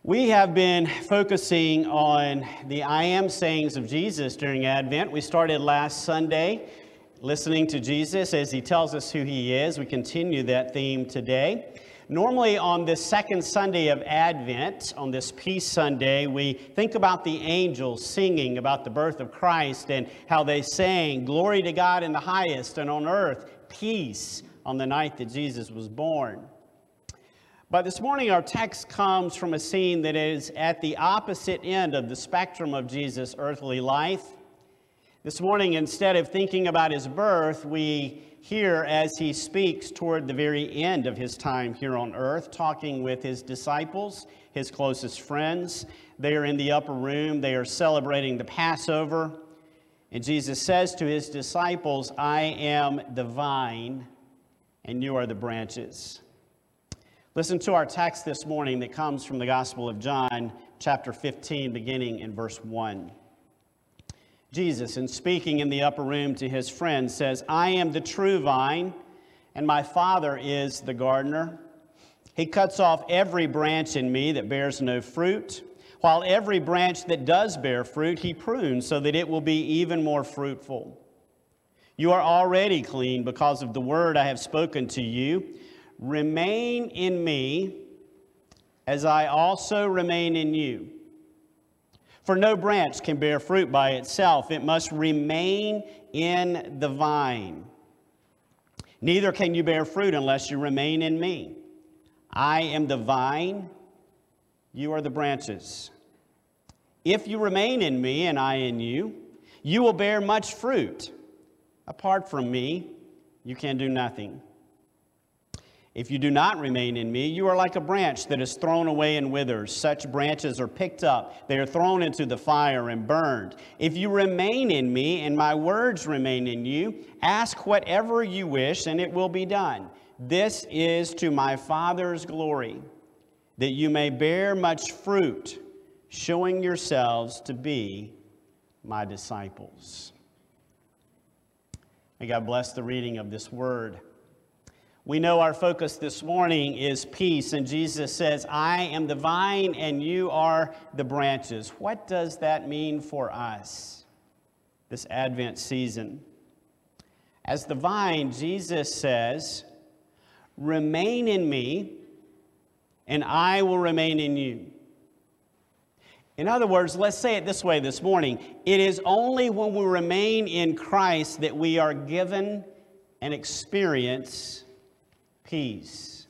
We have been focusing on the I am sayings of Jesus during Advent. We started last Sunday listening to Jesus as he tells us who he is. We continue that theme today. Normally on this second Sunday of Advent, on this Peace Sunday, we think about the angels singing about the birth of Christ and how they sang, "Glory to God in the highest, and on earth, peace," on the night that Jesus was born. But this morning our text comes from a scene that is at the opposite end of the spectrum of Jesus' earthly life. This morning, instead of thinking about his birth, we hear as he speaks toward the very end of his time here on earth, talking with his disciples, his closest friends. They are in the upper room. They are celebrating the Passover. And Jesus says to his disciples, "I am the vine, and you are the branches." Listen to our text this morning that comes from the Gospel of John, chapter 15, beginning in verse 1. Jesus, in speaking in the upper room to his friends, says, "I am the true vine, and my Father is the gardener. He cuts off every branch in me that bears no fruit, while every branch that does bear fruit he prunes so that it will be even more fruitful. You are already clean because of the word I have spoken to you. Remain in me, as I also remain in you. For no branch can bear fruit by itself. It must remain in the vine. Neither can you bear fruit unless you remain in me. I am the vine, you are the branches. If you remain in me and I in you, you will bear much fruit. Apart from me, you can do nothing. If you do not remain in me, you are like a branch that is thrown away and withers. Such branches are picked up. They are thrown into the fire and burned. If you remain in me and my words remain in you, ask whatever you wish and it will be done. This is to my Father's glory, that you may bear much fruit, showing yourselves to be my disciples." May God bless the reading of this word. We know our focus this morning is peace, and Jesus says, "I am the vine and you are the branches." What does that mean for us this Advent season? As the vine, Jesus says, "Remain in me and I will remain in you." In other words, let's say it this way this morning. It is only when we remain in Christ that we are given and experience peace.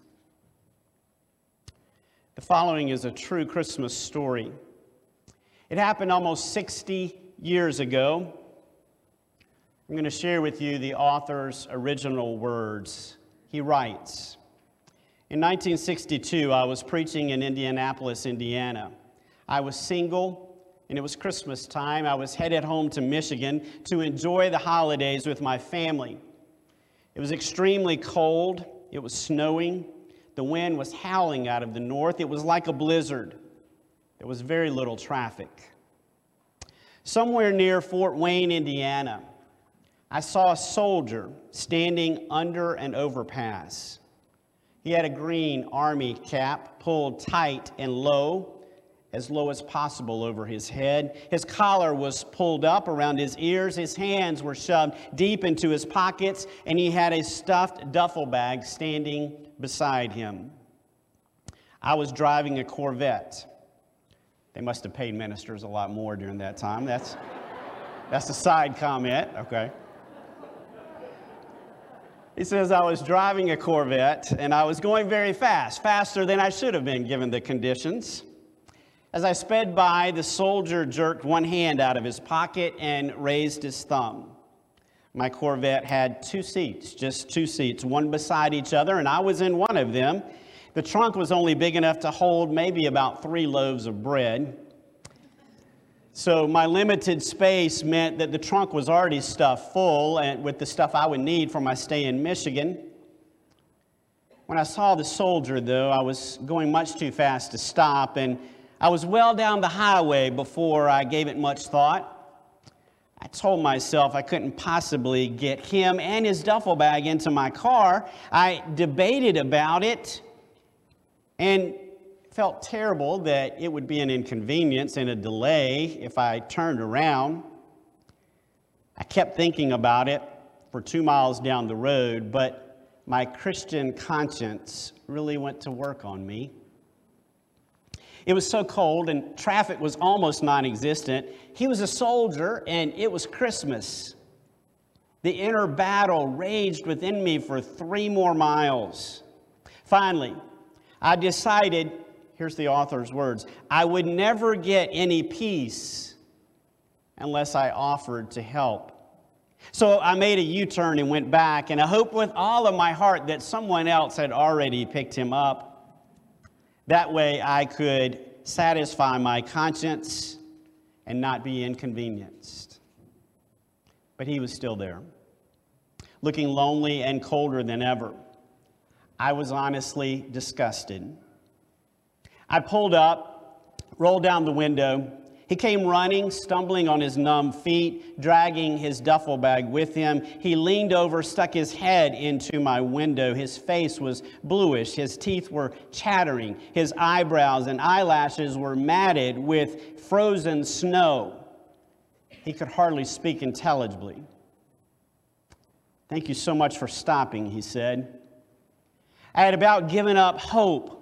The following is a true Christmas story. It happened almost 60 years ago. I'm going to share with you the author's original words. He writes, "In 1962, I was preaching in Indianapolis, Indiana. I was single, and it was Christmas time. I was headed home to Michigan to enjoy the holidays with my family. It was extremely cold. It was snowing. The wind was howling out of the north. It was like a blizzard. There was very little traffic. Somewhere near Fort Wayne, Indiana, I saw a soldier standing under an overpass. He had a green army cap pulled tight and low as possible over his head. His collar was pulled up around his ears. His hands were shoved deep into his pockets, and he had a stuffed duffel bag standing beside him. I was driving a Corvette. They must have paid ministers a lot more during that time. That's a side comment, okay. He says, I was driving a Corvette, and I was going very fast, faster than I should have been given the conditions. As I sped by, the soldier jerked one hand out of his pocket and raised his thumb. My Corvette had two seats, just two seats, one beside each other, and I was in one of them. The trunk was only big enough to hold maybe about 3 loaves of bread. So my limited space meant that the trunk was already stuffed full and with the stuff I would need for my stay in Michigan. When I saw the soldier, though, I was going much too fast to stop, and I was well down the highway before I gave it much thought. I told myself I couldn't possibly get him and his duffel bag into my car. I debated about it and felt terrible that it would be an inconvenience and a delay if I turned around. I kept thinking about it for 2 miles down the road, but my Christian conscience really went to work on me. It was so cold and traffic was almost non-existent. He was a soldier and it was Christmas. The inner battle raged within me for 3 more miles. Finally, I decided, here's the author's words, I would never get any peace unless I offered to help. So I made a U-turn and went back, and I hoped with all of my heart that someone else had already picked him up. That way I could satisfy my conscience and not be inconvenienced. But he was still there, looking lonely and colder than ever. I was honestly disgusted. I pulled up, rolled down the window. He came running, stumbling on his numb feet, dragging his duffel bag with him. He leaned over, stuck his head into my window. His face was bluish. His teeth were chattering. His eyebrows and eyelashes were matted with frozen snow. He could hardly speak intelligibly. "Thank you so much for stopping," he said. I had about given up hope.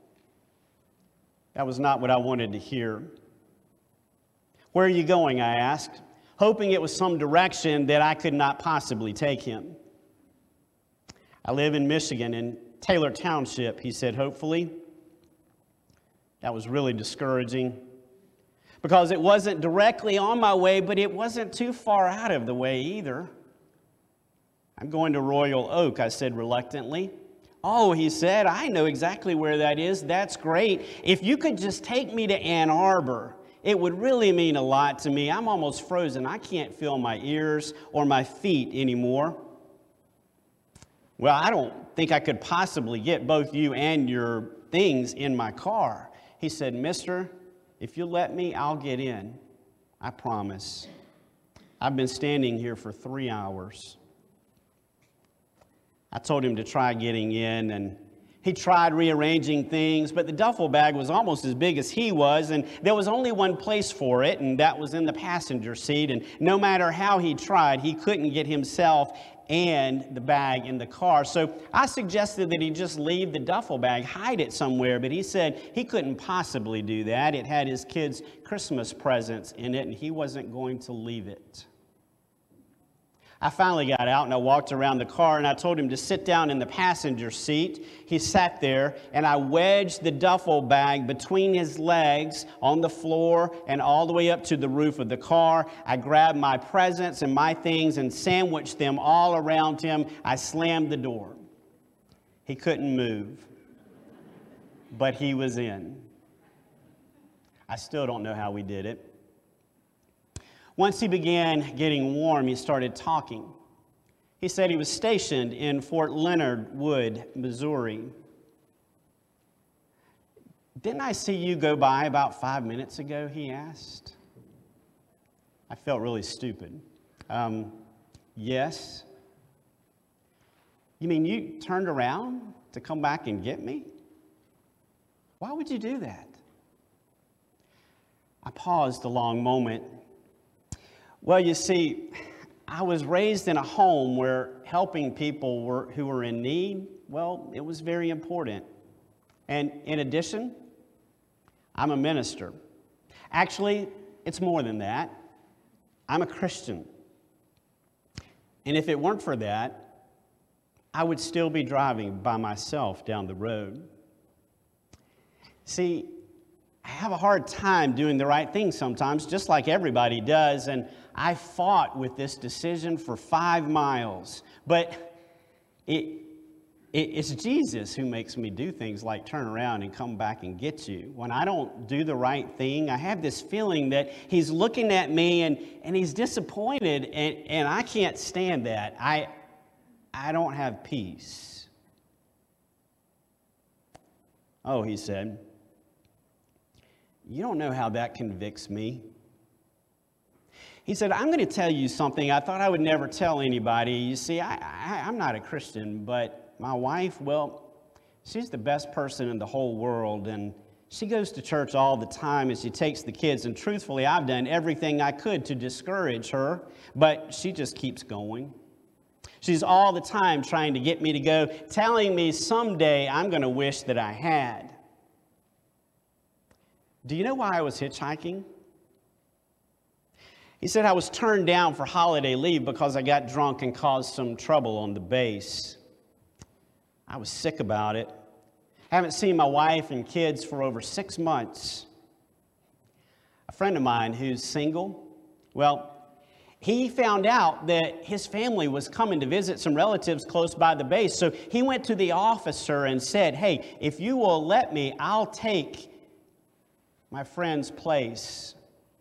That was not what I wanted to hear. "Where are you going?" I asked, hoping it was some direction that I could not possibly take him. "I live in Michigan, in Taylor Township," he said hopefully. That was really discouraging because it wasn't directly on my way, but it wasn't too far out of the way either. "I'm going to Royal Oak," I said reluctantly. "Oh," he said, "I know exactly where that is. That's great. If you could just take me to Ann Arbor, it would really mean a lot to me. I'm almost frozen. I can't feel my ears or my feet anymore." "Well, I don't think I could possibly get both you and your things in my car." He said, "Mister, if you let me, I'll get in. I promise. I've been standing here for 3 hours. I told him to try getting in, and he tried rearranging things, but the duffel bag was almost as big as he was, and there was only one place for it, and that was in the passenger seat. And no matter how he tried, he couldn't get himself and the bag in the car. So I suggested that he just leave the duffel bag, hide it somewhere, but he said he couldn't possibly do that. It had his kids' Christmas presents in it, and he wasn't going to leave it. I finally got out and I walked around the car and I told him to sit down in the passenger seat. He sat there and I wedged the duffel bag between his legs on the floor and all the way up to the roof of the car. I grabbed my presents and my things and sandwiched them all around him. I slammed the door. He couldn't move, but he was in. I still don't know how we did it. Once he began getting warm, he started talking. He said he was stationed in Fort Leonard Wood, Missouri. "Didn't I see you go by about 5 minutes ago?" he asked. I felt really stupid. "Yes." "You mean you turned around to come back and get me? Why would you do that?" I paused a long moment. "Well, you see, I was raised in a home where helping people who were in need, well, it was very important. And in addition, I'm a minister. Actually, it's more than that. I'm a Christian. And if it weren't for that, I would still be driving by myself down the road. See, I have a hard time doing the right thing sometimes, just like everybody does, and I fought with this decision for 5 miles. But it's Jesus who makes me do things like turn around and come back and get you. When I don't do the right thing, I have this feeling that he's looking at me and he's disappointed, and I can't stand that. I don't have peace." "Oh," he said, "you don't know how that convicts me." He said, "I'm going to tell you something I thought I would never tell anybody. You see, I'm not a Christian, but my wife, well, she's the best person in the whole world, and She goes to church all the time and she takes the kids, and truthfully, I've done everything I could to discourage her, but she just keeps going. She's all the time trying to get me to go, telling me someday I'm going to wish that I had. Do you know why I was hitchhiking? He said I was turned down for holiday leave because I got drunk and caused some trouble on the base. I was sick about it. Haven't seen my wife and kids for over 6 months. A friend of mine who's single, well, he found out that his family was coming to visit some relatives close by the base. So he went to the officer and said, hey, if you will let me, I'll take my friend's place.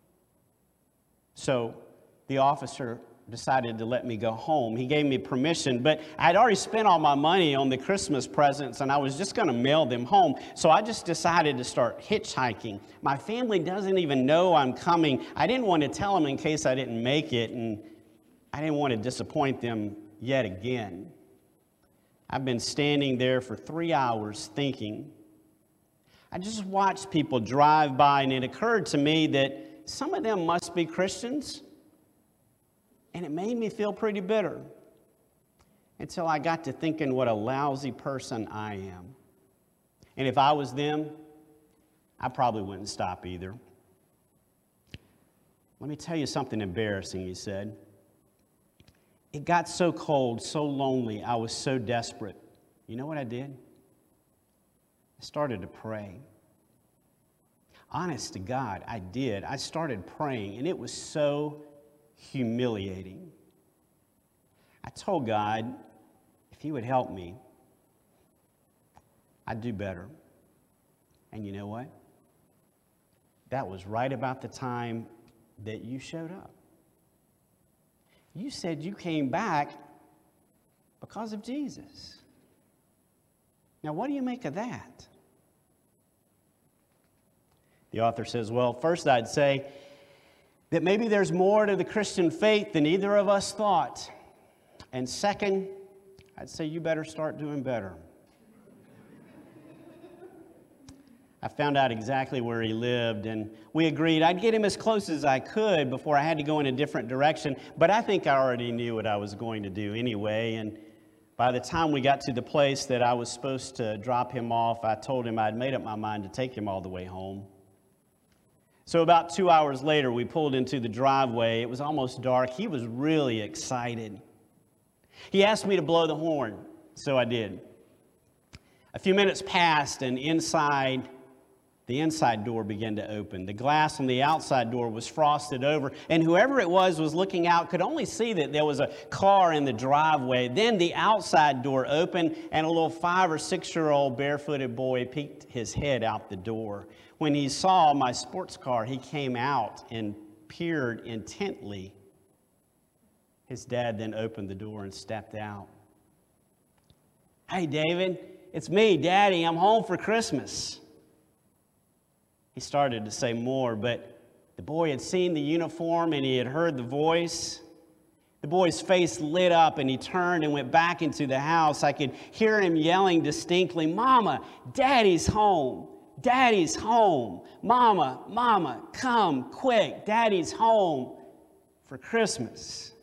So the officer decided to let me go home. He gave me permission, but I'd already spent all my money on the Christmas presents, and I was just going to mail them home. So I just decided to start hitchhiking. My family doesn't even know I'm coming. I didn't want to tell them in case I didn't make it, and I didn't want to disappoint them yet again. I've been standing there for 3 hours thinking. I just watched people drive by, and it occurred to me that some of them must be Christians. And it made me feel pretty bitter until I got to thinking what a lousy person I am. And if I was them, I probably wouldn't stop either. Let me tell you something embarrassing, he said. It got so cold, so lonely, I was so desperate. You know what I did? I started to pray. Honest to God, I did. I started praying, and it was so humiliating. I told God, if He would help me, I'd do better. And you know what? That was right about the time that you showed up. You said you came back because of Jesus. Now, what do you make of that? The author says, well, first I'd say that maybe there's more to the Christian faith than either of us thought. And second, I'd say you better start doing better. I found out exactly where he lived, and we agreed I'd get him as close as I could before I had to go in a different direction, but I think I already knew what I was going to do anyway, and by the time we got to the place that I was supposed to drop him off, I told him I'd made up my mind to take him all the way home. So about 2 hours later, we pulled into the driveway. It was almost dark. He was really excited. He asked me to blow the horn, so I did. A few minutes passed, and the inside door began to open. The glass on the outside door was frosted over, and whoever it was looking out could only see that there was a car in the driveway. Then the outside door opened, and a little 5 or 6-year-old barefooted boy peeked his head out the door. When he saw my sports car, he came out and peered intently. His dad then opened the door and stepped out. Hey, David, it's me, Daddy. I'm home for Christmas. He started to say more, but the boy had seen the uniform and he had heard the voice. The boy's face lit up and he turned and went back into the house. I could hear him yelling distinctly, Mama, Daddy's home. Daddy's home. Mama, Mama, come quick. Daddy's home for Christmas.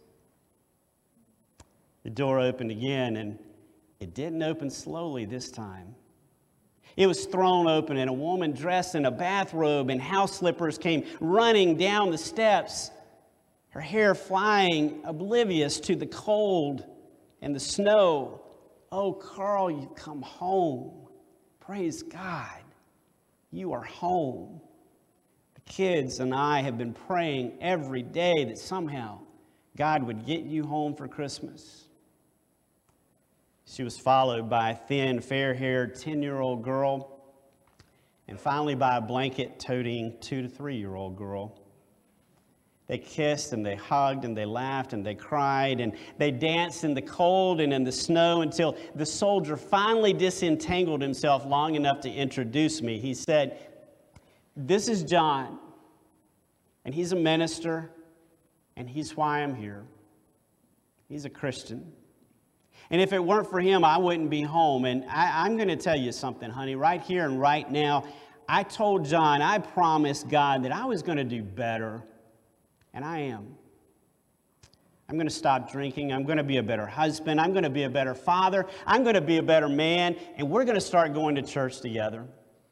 The door opened again, and it didn't open slowly this time. It was thrown open, and a woman dressed in a bathrobe and house slippers came running down the steps, her hair flying, oblivious to the cold and the snow. Oh, Carl, you've come home. Praise God. You are home. The kids and I have been praying every day that somehow God would get you home for Christmas. She was followed by a thin, fair-haired 10-year-old girl, and finally by a blanket-toting 2- to 3-year-old girl. They kissed and they hugged and they laughed and they cried and they danced in the cold and in the snow until the soldier finally disentangled himself long enough to introduce me. He said, "This is John, and he's a minister, and he's why I'm here. He's a Christian. And if it weren't for him, I wouldn't be home. And I'm going to tell you something, honey, right here and right now, I told John, I promised God that I was going to do better, and I am. I'm going to stop drinking. I'm going to be a better husband. I'm going to be a better father. I'm going to be a better man, and we're going to start going to church together.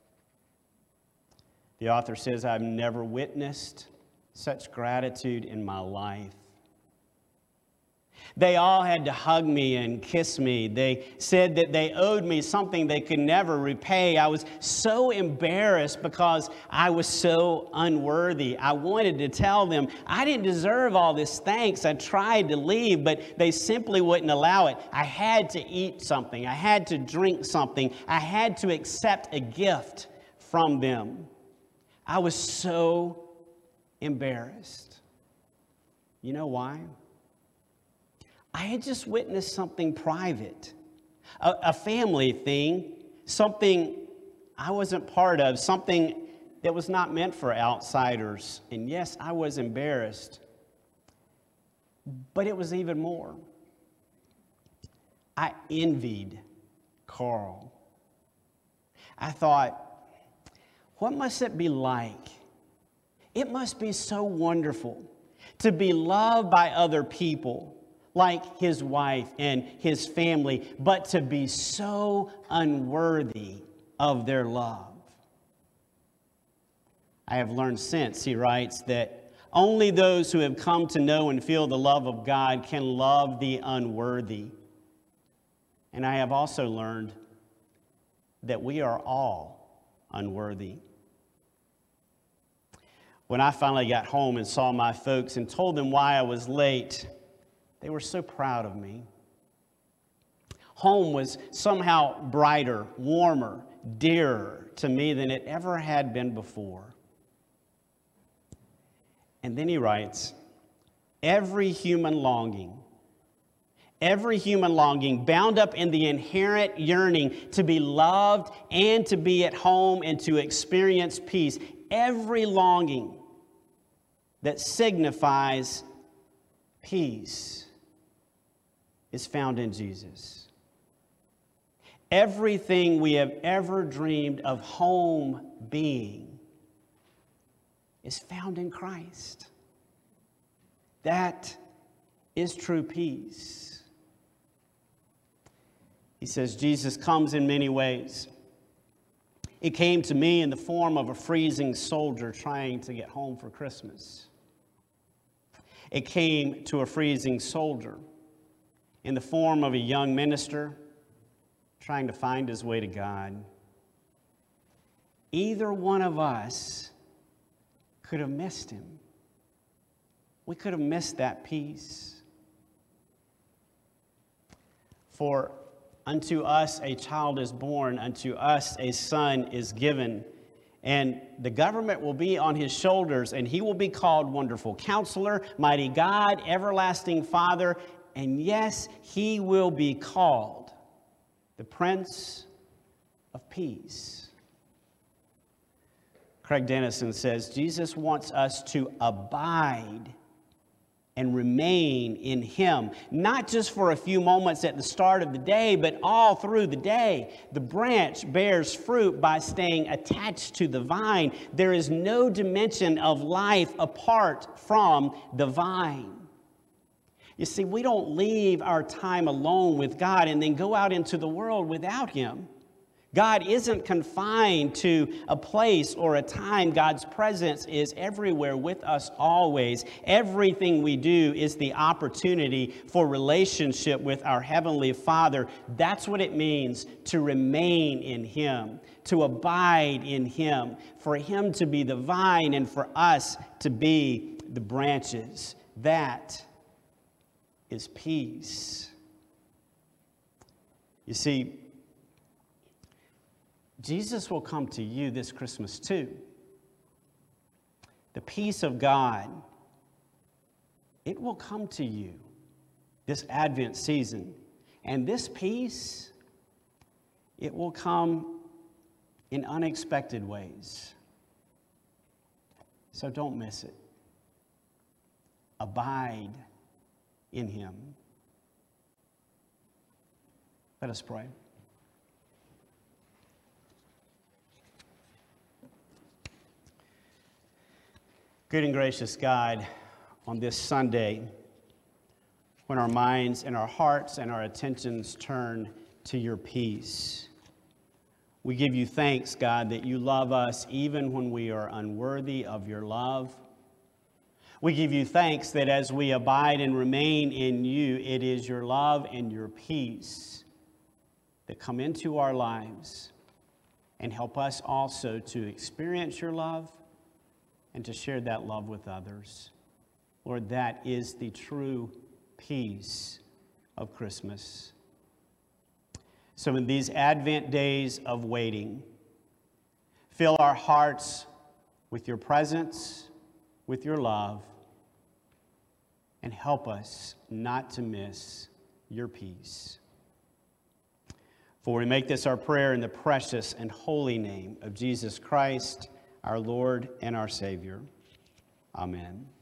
The author says, I've never witnessed such gratitude in my life. They all had to hug me and kiss me. They said that they owed me something they could never repay. I was so embarrassed because I was so unworthy. I wanted to tell them I didn't deserve all this thanks. I tried to leave, but they simply wouldn't allow it. I had to eat something. I had to drink something. I had to accept a gift from them. I was so embarrassed. You know why? I had just witnessed something private, a family thing, something I wasn't part of, something that was not meant for outsiders. And yes, I was embarrassed, but it was even more. I envied Carl. I thought, what must it be like? It must be so wonderful to be loved by other people, like his wife and his family, but to be so unworthy of their love. I have learned since, he writes, that only those who have come to know and feel the love of God can love the unworthy. And I have also learned that we are all unworthy. When I finally got home and saw my folks and told them why I was late, they were so proud of me. Home was somehow brighter, warmer, dearer to me than it ever had been before. And then he writes, every human longing bound up in the inherent yearning to be loved and to be at home and to experience peace, every longing that signifies peace is found in Jesus. Everything we have ever dreamed of home being is found in Christ. That is true peace. He says Jesus comes in many ways. It came to me in the form of a freezing soldier trying to get home for Christmas. It came to a freezing soldier in the form of a young minister trying to find his way to God. Either one of us could have missed him. We could have missed that peace. For unto us a child is born, unto us a son is given, and the government will be on his shoulders, and he will be called Wonderful Counselor, Mighty God, Everlasting Father, and yes, he will be called the Prince of Peace. Craig Dennison says, Jesus wants us to abide and remain in him, not just for a few moments at the start of the day, but all through the day. The branch bears fruit by staying attached to the vine. There is no dimension of life apart from the vine. You see, we don't leave our time alone with God and then go out into the world without him. God isn't confined to a place or a time. God's presence is everywhere with us always. Everything we do is the opportunity for relationship with our Heavenly Father. That's what it means to remain in him, to abide in him, for him to be the vine and for us to be the branches. That is peace. You see, Jesus will come to you this Christmas too. The peace of God, it will come to you this Advent season. And this peace, it will come in unexpected ways. So don't miss it. Abide in him. Let us pray. Good and gracious God, on this Sunday, when our minds and our hearts and our attentions turn to your peace, we give you thanks, God, that you love us even when we are unworthy of your love. We give you thanks that as we abide and remain in you, it is your love and your peace that come into our lives and help us also to experience your love and to share that love with others. Lord, that is the true peace of Christmas. So in these Advent days of waiting, fill our hearts with your presence, with your love, and help us not to miss your peace. For we make this our prayer in the precious and holy name of Jesus Christ, our Lord and our Savior. Amen.